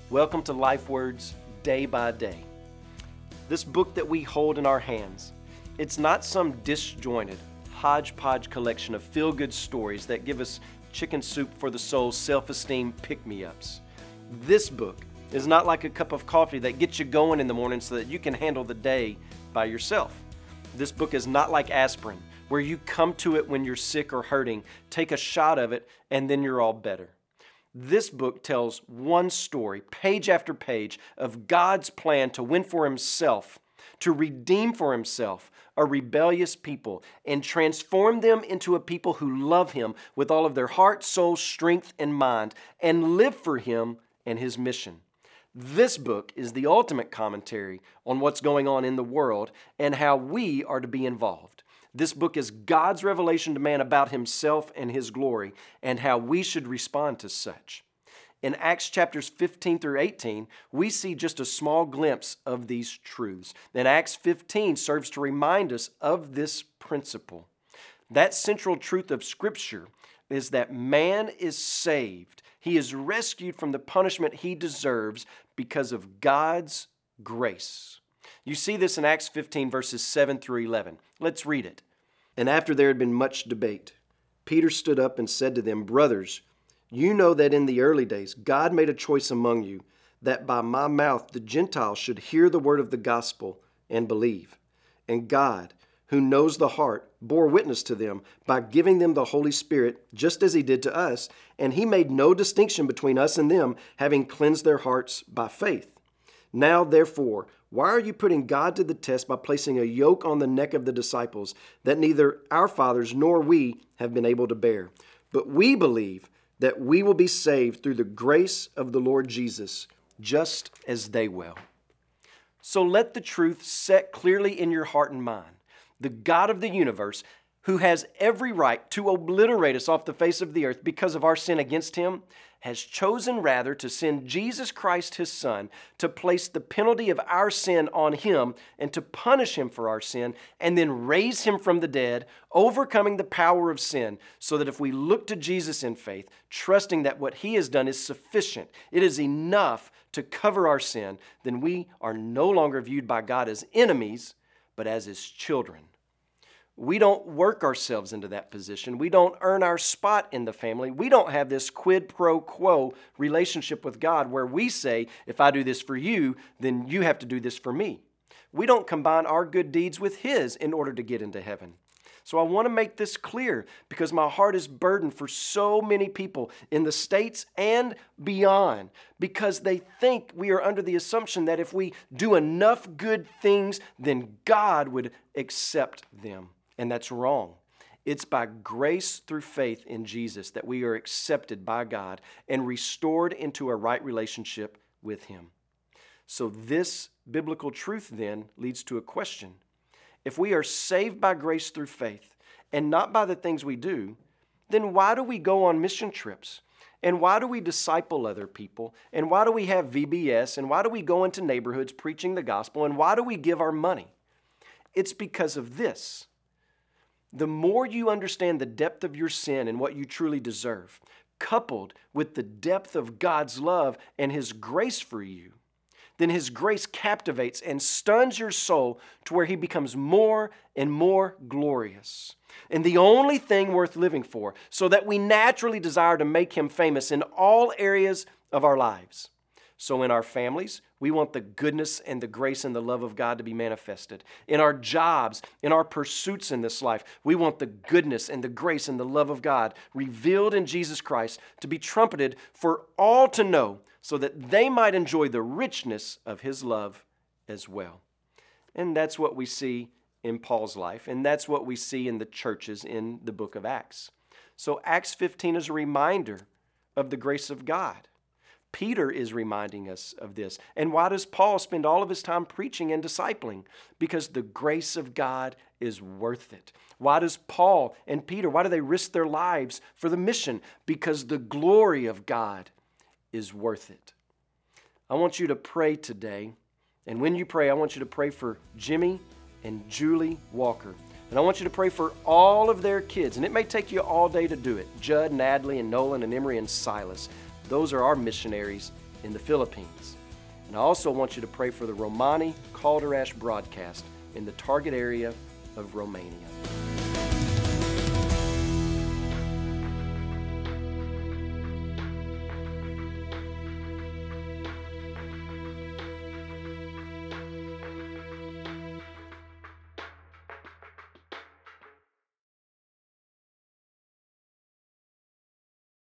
Welcome to Life Words Day by Day. This book that we hold in our hands, it's not some disjointed, hodgepodge collection of feel-good stories that give us chicken soup for the soul's self-esteem pick-me-ups. This book is not like a cup of coffee that gets you going in the morning so that you can handle the day by yourself. This book is not like aspirin, where you come to it when you're sick or hurting, take a shot of it, and then you're all better. This book tells one story, page after page, of God's plan to win for Himself, to redeem for Himself a rebellious people and transform them into a people who love Him with all of their heart, soul, strength, and mind, and live for Him and His mission. This book is the ultimate commentary on what's going on in the world and how we are to be involved. This book is God's revelation to man about Himself and His glory and how we should respond to such. In Acts chapters 15 through 18, we see just a small glimpse of these truths. Then Acts 15 serves to remind us of this principle. That central truth of Scripture is that man is saved. He is rescued from the punishment he deserves because of God's grace. You see this in Acts 15 verses 7 through 11. Let's read it. And after there had been much debate, Peter stood up and said to them, "Brothers, you know that in the early days God made a choice among you, that by my mouth the Gentiles should hear the word of the gospel and believe. And God, who knows the heart, bore witness to them by giving them the Holy Spirit, just as He did to us, and He made no distinction between us and them, having cleansed their hearts by faith. Now, therefore, why are you putting God to the test by placing a yoke on the neck of the disciples that neither our fathers nor we have been able to bear? But we believe that we will be saved through the grace of the Lord Jesus, just as they will." So let the truth set clearly in your heart and mind. The God of the universe, who has every right to obliterate us off the face of the earth because of our sin against Him, has chosen rather to send Jesus Christ, His Son, to place the penalty of our sin on Him and to punish Him for our sin, and then raise Him from the dead, overcoming the power of sin, so that if we look to Jesus in faith, trusting that what He has done is sufficient, it is enough to cover our sin, then we are no longer viewed by God as enemies, but as His children. We don't work ourselves into that position. We don't earn our spot in the family. We don't have this quid pro quo relationship with God where we say, if I do this for you, then you have to do this for me. We don't combine our good deeds with His in order to get into heaven. So I want to make this clear because my heart is burdened for so many people in the States and beyond because they think we are under the assumption that if we do enough good things, then God would accept them. And that's wrong. It's by grace through faith in Jesus that we are accepted by God and restored into a right relationship with Him. So this biblical truth then leads to a question. If we are saved by grace through faith and not by the things we do, then why do we go on mission trips? And why do we disciple other people? And why do we have VBS? And why do we go into neighborhoods preaching the gospel? And why do we give our money? It's because of this. The more you understand the depth of your sin and what you truly deserve, coupled with the depth of God's love and His grace for you, then His grace captivates and stuns your soul to where He becomes more and more glorious. And the only thing worth living for, so that we naturally desire to make Him famous in all areas of our lives. So in our families, we want the goodness and the grace and the love of God to be manifested. In our jobs, in our pursuits in this life, we want the goodness and the grace and the love of God revealed in Jesus Christ to be trumpeted for all to know so that they might enjoy the richness of His love as well. And that's what we see in Paul's life, and that's what we see in the churches in the book of Acts. So Acts 15 is a reminder of the grace of God. Peter is reminding us of this. And why does Paul spend all of his time preaching and discipling? Because the grace of God is worth it. Why does Paul and Peter, why do they risk their lives for the mission? Because the glory of God is worth it. I want you to pray today. And when you pray, I want you to pray for Jimmy and Julie Walker. And I want you to pray for all of their kids. And it may take you all day to do it. Judd and Adley and Nolan and Emery and Silas. Those are our missionaries in the Philippines. And I also want you to pray for the Romani Calderash broadcast in the target area of Romania.